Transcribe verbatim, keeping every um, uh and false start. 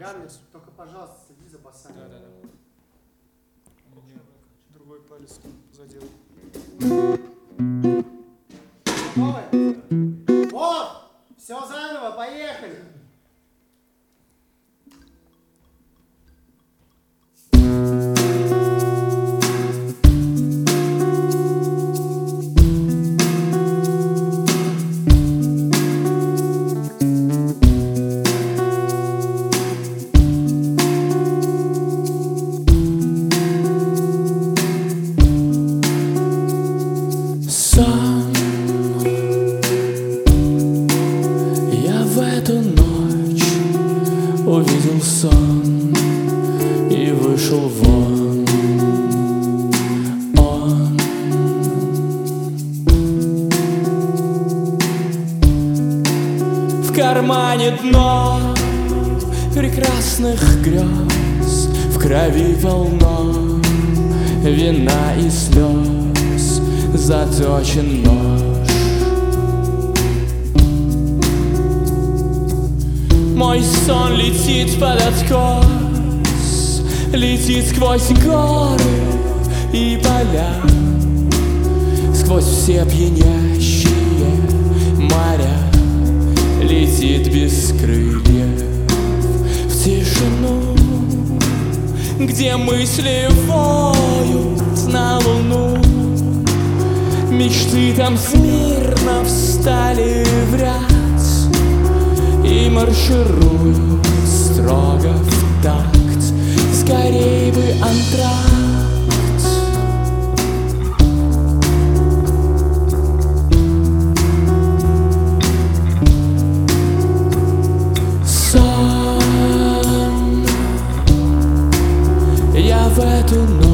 ногами, только, пожалуйста, следи за басами. Да, да, да. Другой палец задел. Готовы? Вот! Все заново, поехали! Увидел сон и вышел вон. Он в кармане дно прекрасных грез, в крови волна вина и слез, заточен нож. Мой сон летит под откос, летит сквозь горы и поля, сквозь все пьянящие моря, летит без крыльев в тишину, где мысли воют на луну. Мечты там смирно встали в ряд и маршируют строго в такт. Скорей бы антракт. Сон. Я в эту ночь